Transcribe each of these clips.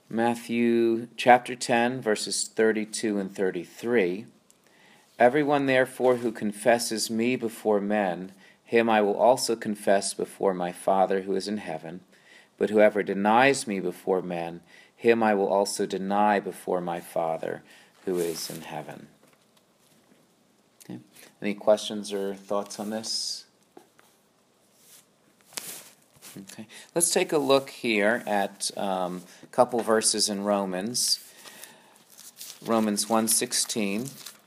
Matthew chapter 10, verses 32 and 33. Everyone therefore who confesses me before men, him I will also confess before my Father who is in heaven. But whoever denies me before men, him I will also deny before my Father who is in heaven. Okay. Any questions or thoughts on this? Okay. Let's take a look here at a couple verses in Romans. Romans 1:16.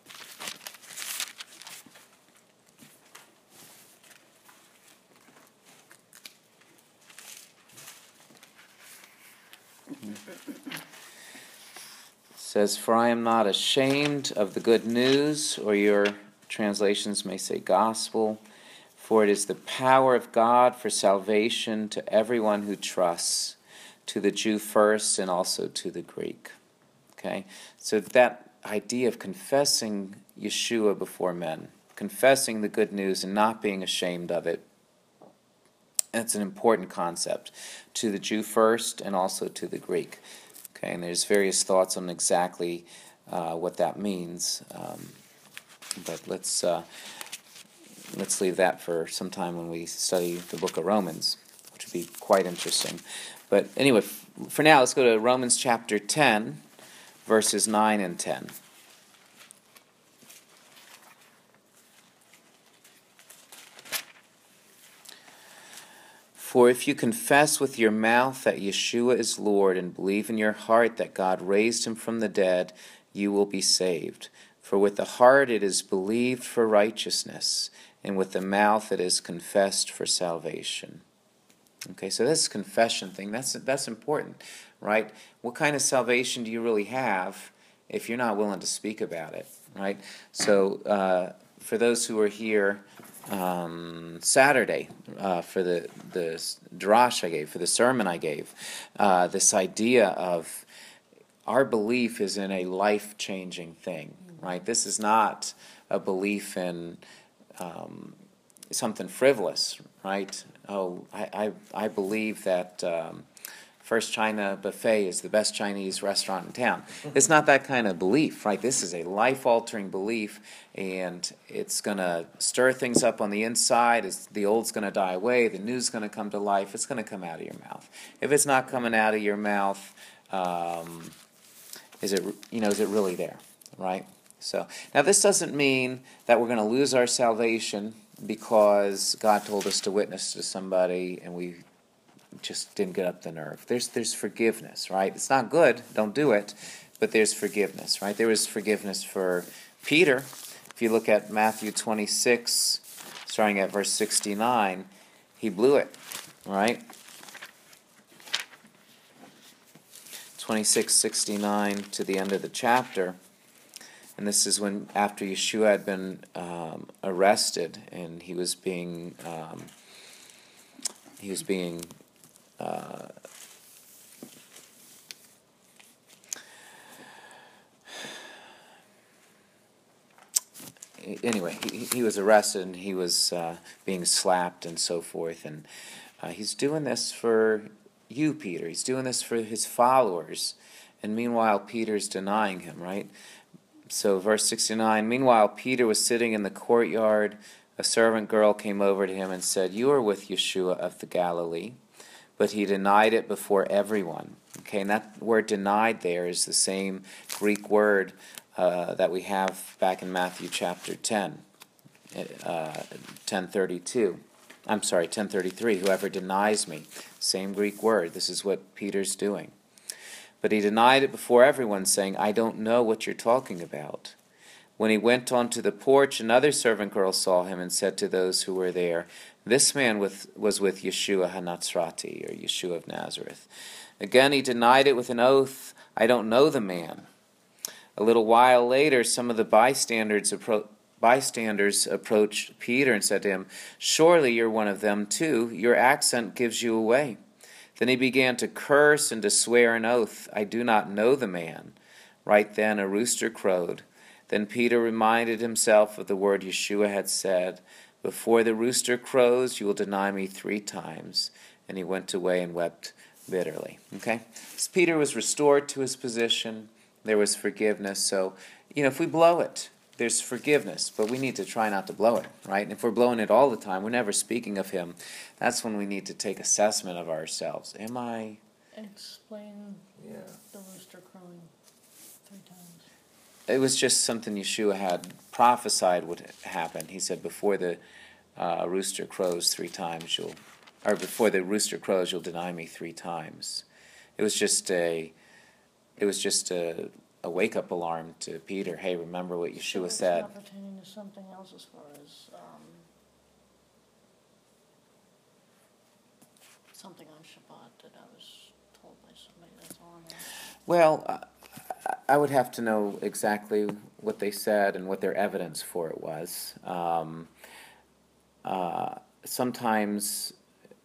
It says, "For I am not ashamed of the good news," or your translations may say gospel, "for it is the power of God for salvation to everyone who trusts, to the Jew first and also to the Greek." Okay, so that idea of confessing Yeshua before men, confessing the good news and not being ashamed of it, that's an important concept. To the Jew first and also to the Greek. Okay, and there's various thoughts on exactly what that means, but let's leave that for some time when we study the book of Romans, which would be quite interesting. But anyway, for now, let's go to Romans chapter 10, verses 9 and 10. "For if you confess with your mouth that Yeshua is Lord and believe in your heart that God raised him from the dead, you will be saved. For with the heart it is believed for righteousness, and with the mouth it is confessed for salvation." Okay, so this confession thing, that's important, right? What kind of salvation do you really have if you're not willing to speak about it, right? So for those who are here Saturday for the drash I gave, for the sermon I gave, this idea of our belief is in a life-changing thing, right? This is not a belief in something frivolous, right? Oh, I believe that First China Buffet is the best Chinese restaurant in town. It's not that kind of belief, right? This is a life-altering belief, and it's going to stir things up on the inside. The old's going to die away. The new's going to come to life. It's going to come out of your mouth. If it's not coming out of your mouth, is it really there, right? So now this doesn't mean that we're going to lose our salvation because God told us to witness to somebody and we just didn't get up the nerve. There's forgiveness, right? It's not good, don't do it, but there's forgiveness, right? There was forgiveness for Peter. If you look at Matthew 26, starting at verse 69, he blew it, right? 26:69 to the end of the chapter. And this is when, after Yeshua had been arrested, and he was being anyway, he was arrested and he was being slapped and so forth. And he's doing this for you, Peter. He's doing this for his followers. And meanwhile, Peter's denying him, right? So verse 69, "Meanwhile, Peter was sitting in the courtyard. A servant girl came over to him and said, 'You are with Yeshua of the Galilee.' But he denied it before everyone." Okay, and that word "denied" there is the same Greek word that we have back in Matthew chapter 10, 10:32. I'm sorry, 10:33. "Whoever denies me," same Greek word. This is what Peter's doing. "But he denied it before everyone, saying, 'I don't know what you're talking about.' When he went onto the porch, another servant girl saw him and said to those who were there, 'This man was with Yeshua HaNatzrati,' or Yeshua of Nazareth. Again he denied it with an oath, 'I don't know the man.' A little while later, some of the bystanders approached Peter and said to him, 'Surely you're one of them too. Your accent gives you away.' Then he began to curse and to swear an oath, 'I do not know the man.' Right then a rooster crowed. Then Peter reminded himself of the word Yeshua had said, 'Before the rooster crows, you will deny me 3 times.' And he went away and wept bitterly. Okay? So Peter was restored to his position. There was forgiveness. So, if we blow it, there's forgiveness, but we need to try not to blow it, right? And if we're blowing it all the time, we're never speaking of him. That's when we need to take assessment of ourselves. Am I... Explain the rooster crowing 3 times. It was just something Yeshua had prophesied would happen. He said, before the rooster crows 3 times, before the rooster crows, you'll deny me 3 times. It was just a wake-up alarm to Peter. Hey, remember what Yeshua said. It's not pertaining to something else as far as something on Shabbat that I was told by somebody that's on there. Well, I would have to know exactly what they said and what their evidence for it was. Sometimes,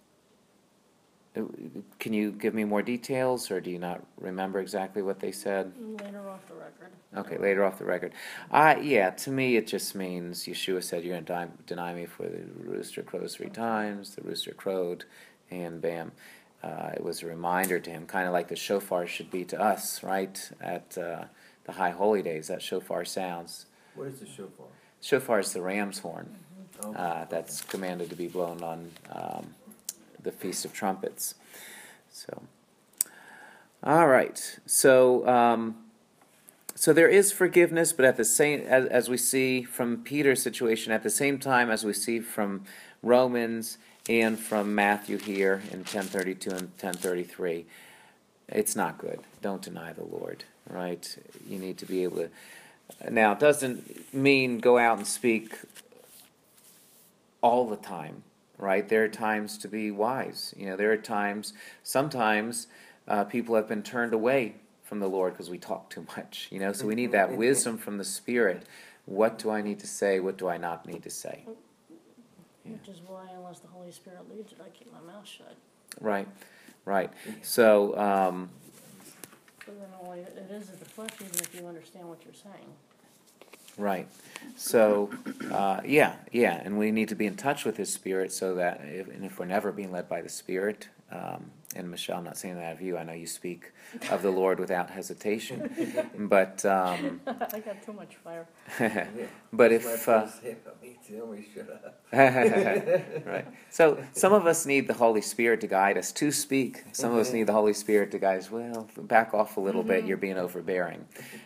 can you give me more details, or do you not remember exactly what they said? Later off the record. Okay, later off the record. Yeah, to me it just means Yeshua said, you're going to deny me for the rooster crows 3 times. The rooster crowed, and bam. It was a reminder to him, kind of like the shofar should be to us, right? At the High Holy Days, that shofar sounds. What is the shofar? Shofar is the ram's horn. Okay. That's commanded to be blown on the Feast of Trumpets. So, all right. So, so there is forgiveness, but at the same, as we see from Peter's situation, at the same time as we see from Romans and from Matthew here in 10:32 and 10:33, it's not good. Don't deny the Lord, right? You need to be able to. Now, it doesn't mean go out and speak all the time, right? There are times to be wise. There are times, sometimes people have been turned away from the Lord because we talk too much, so we need that wisdom from the Spirit. What do I need to say? What do I not need to say? Which is why, unless the Holy Spirit leads it, I keep my mouth shut. Right. So, But then it is of the flesh, even if you understand what you're saying. right. So, and we need to be in touch with His Spirit so that, if we're never being led by the Spirit, and Michelle, I'm not saying that of you, I know you speak of the Lord without hesitation, but I got too much fire. but if me too, shut up. right, so some of us need the Holy Spirit to guide us to speak. Some of us need the Holy Spirit to guide us. Well, back off a little bit. You're being overbearing.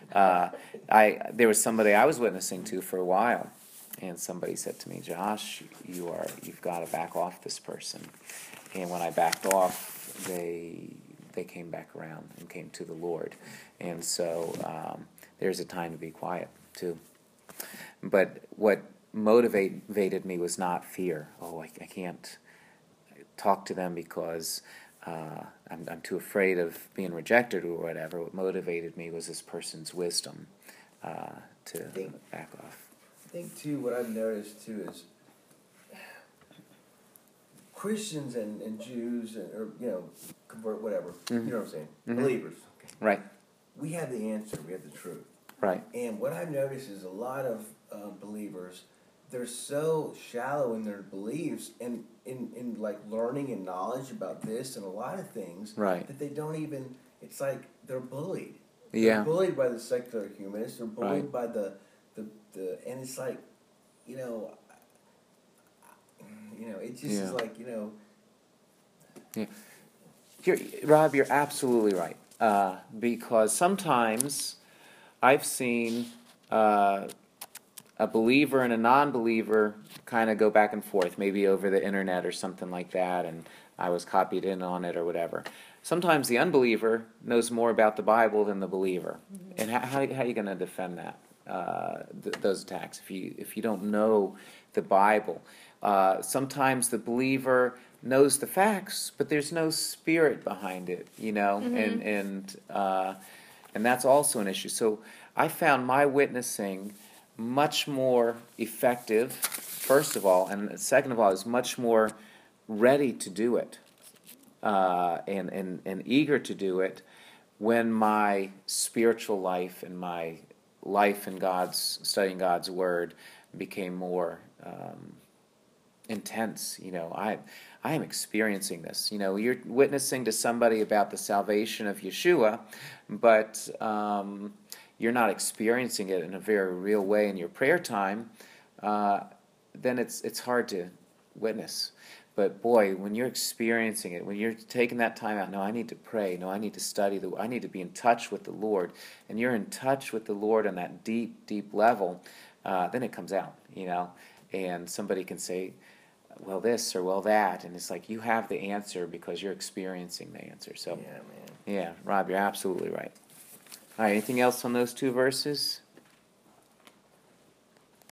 There was somebody I was witnessing to for a while, and somebody said to me, Josh, you've got to back off this person. And when I backed off, they came back around and came to the Lord. And so there's a time to be quiet, too. But what motivated me was not fear. I can't talk to them because I'm too afraid of being rejected or whatever. What motivated me was this person's wisdom to back off. I think, too, what I've noticed, too, is Christians and Jews, or convert, whatever, you know what I'm saying, believers. Okay. Right. We have the answer. We have the truth. Right. And what I've noticed is a lot of believers, they're so shallow in their beliefs and in like learning and knowledge about this and a lot of things, right, that they don't even. It's like they're bullied. Yeah. They're bullied by the secular humanists. They're bullied right. by the and it's like, it just is like, Yeah. Rob, you're absolutely right. Because sometimes I've seen a believer and a non-believer kind of go back and forth, maybe over the internet or something like that, and I was copied in on it or whatever. Sometimes the unbeliever knows more about the Bible than the believer. And how are you going to defend that? Those attacks if you don't know the Bible. Sometimes the believer knows the facts, but there's no spirit behind it, and that's also an issue. So I found my witnessing much more effective, first of all, and second of all, is much more ready to do it, and eager to do it when my spiritual life and my life in studying God's Word became more intense. I am experiencing this. You know, you're witnessing to somebody about the salvation of Yeshua, but you're not experiencing it in a very real way in your prayer time, then it's hard to witness. But boy, when you're experiencing it, when you're taking that time out, no, I need to pray, no, I need to study, I need to be in touch with the Lord, and you're in touch with the Lord on that deep, deep level, then it comes out, you know, and somebody can say, well, this or well, that, and it's like you have the answer because you're experiencing the answer. So, Yeah, man. yeah, Rob, you're absolutely right. All right, anything else on those two verses?